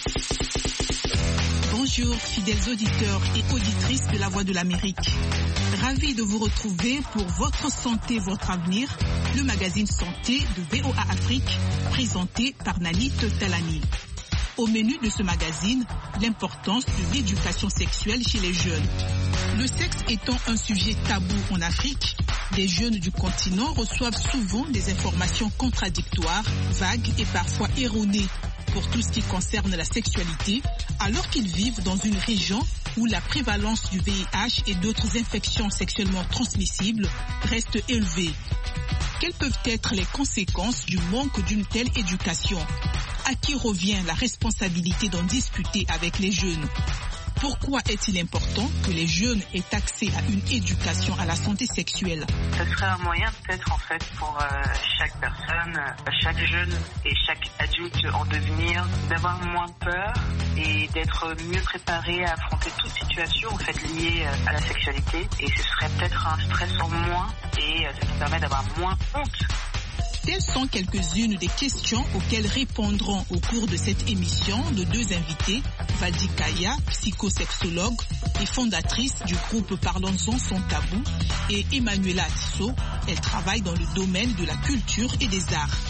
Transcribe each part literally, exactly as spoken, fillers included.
Bonjour, fidèles auditeurs et auditrices de La Voix de l'Amérique. Ravi de vous retrouver pour Votre Santé, Votre Avenir, le magazine santé de V O A Afrique, présenté par Nanit Talani. Au menu de ce magazine, l'importance de l'éducation sexuelle chez les jeunes. Le sexe étant un sujet tabou en Afrique, les jeunes du continent reçoivent souvent des informations contradictoires, vagues et parfois erronées pour tout ce qui concerne la sexualité, alors qu'ils vivent dans une région où la prévalence du V I H et d'autres infections sexuellement transmissibles reste élevée. Quelles peuvent être les conséquences du manque d'une telle éducation? À qui revient la responsabilité d'en discuter avec les jeunes? Pourquoi est-il important que les jeunes aient accès à une éducation à la santé sexuelle? Ce serait un moyen peut-être en fait pour euh, chaque personne, chaque jeune et chaque adulte en devenir d'avoir moins peur et d'être mieux préparé à affronter toute situation en fait liée à la sexualité. Et ce serait peut-être un stress en moins et ça nous permet d'avoir moins honte. Telles sont quelques-unes des questions auxquelles répondront au cours de cette émission nos deux invités, Valdi Kaya, psychosexologue et fondatrice du groupe Parlons-en sans tabou, et Emmanuela Atisso, elle travaille dans le domaine de la culture et des arts.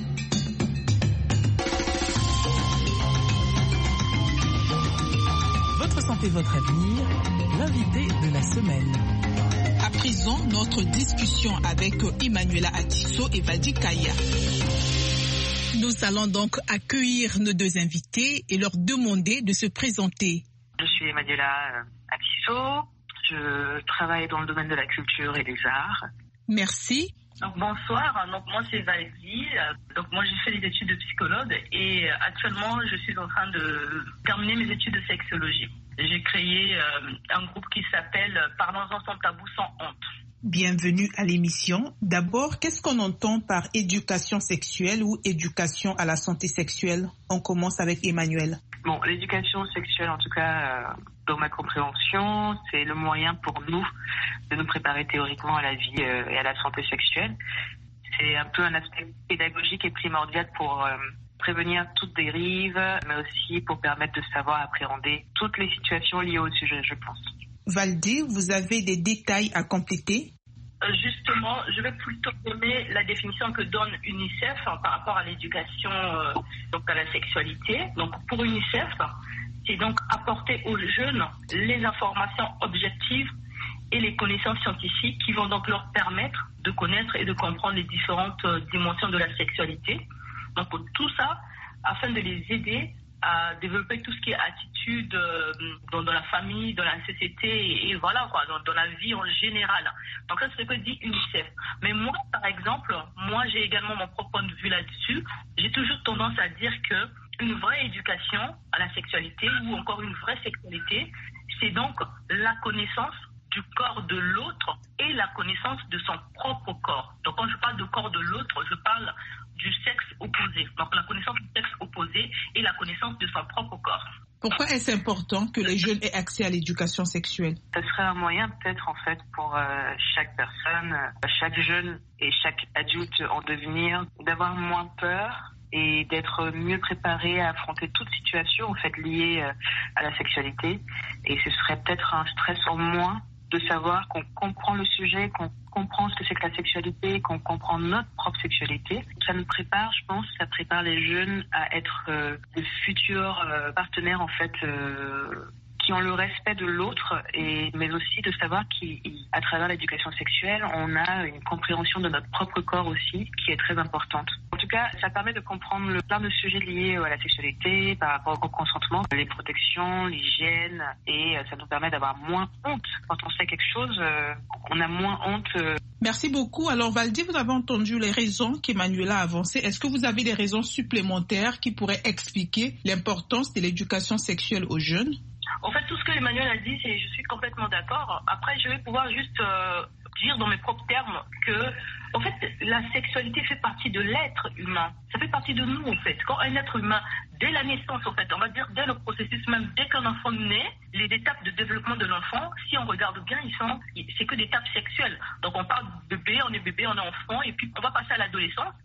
Votre santé, votre avenir, l'invité de la semaine. À présent, notre discussion avec Emmanuela Atisso et Valdi Kaya. Nous allons donc accueillir nos deux invités et leur demander de se présenter. Je suis Emmanuela Atisso, je travaille dans le domaine de la culture et des arts. Merci. Donc, bonsoir, donc moi c'est Valdi, donc moi j'ai fait des études de psychologue et actuellement je suis en train de terminer mes études de sexologie. J'ai créé euh, un groupe qui s'appelle Parlons-en sans tabou, sans honte. Bienvenue à l'émission. D'abord, qu'est-ce qu'on entend par éducation sexuelle ou éducation à la santé sexuelle? On commence avec Emmanuel. Bon, l'éducation sexuelle, en tout cas, euh, dans ma compréhension, c'est le moyen pour nous de nous préparer théoriquement à la vie euh, et à la santé sexuelle. C'est un peu un aspect pédagogique et primordial pour euh, prévenir toute dérive, mais aussi pour permettre de savoir appréhender toutes les situations liées au sujet, je pense. Valdi, vous avez des détails à compléter? Justement, je vais plutôt donner la définition que donne UNICEF hein, par rapport à l'éducation euh, donc à la sexualité. Donc pour UNICEF, c'est donc apporter aux jeunes les informations objectives et les connaissances scientifiques qui vont donc leur permettre de connaître et de comprendre les différentes euh, dimensions de la sexualité. Donc pour tout ça, afin de les aider à développer tout ce qui est attitude euh, dans, dans la famille, dans la société et, et voilà quoi, dans, dans la vie en général. Donc ça c'est ce que dit UNICEF. Mais moi par exemple, moi j'ai également mon propre point de vue là-dessus. J'ai toujours tendance à dire que une vraie éducation à la sexualité ou encore une vraie sexualité, c'est donc la connaissance du corps de l'autre et la connaissance de son propre corps. Donc quand je parle de corps de l'autre, je parle du sexe opposé. Donc la connaissance du sexe opposé et la connaissance de son propre corps. Pourquoi est-ce important que les jeunes aient accès à l'éducation sexuelle? Ce serait un moyen peut-être en fait pour euh, chaque personne, chaque jeune et chaque adulte en devenir d'avoir moins peur et d'être mieux préparé à affronter toute situation en fait liée euh, à la sexualité. Et ce serait peut-être un stress en moins de savoir qu'on comprend le sujet, qu'on comprend ce que c'est que la sexualité, qu'on comprend notre propre sexualité. Ça nous prépare, je pense, ça prépare les jeunes à être euh, de futurs euh, partenaires, en fait, euh, qui ont le respect de l'autre, et mais aussi de savoir qu'à travers l'éducation sexuelle, on a une compréhension de notre propre corps aussi, qui est très importante. En tout cas, ça permet de comprendre le plein de sujets liés à la sexualité, par rapport au consentement, les protections, l'hygiène, et ça nous permet d'avoir moins honte. Quand on sait quelque chose, on a moins honte. Merci beaucoup. Alors Valdi, vous avez entendu les raisons qu'Emmanuela a avancées. Est-ce que vous avez des raisons supplémentaires qui pourraient expliquer l'importance de l'éducation sexuelle aux jeunes? En fait, tout ce que Emmanuel a dit, c'est, je suis complètement d'accord. Après, je vais pouvoir juste euh, dire dans mes propres termes que, en fait, la sexualité fait partie de l'être humain. Ça fait partie de nous, en fait. Quand un être humain, dès la naissance, en fait, on va dire dès le processus même, dès qu'un enfant naît, les étapes de développement de l'enfant, si on regarde bien, ils sont, c'est que des étapes sexuelles. Donc, on parle de bébé, on est bébé, on est enfant, et puis on va passer à l'adolescence.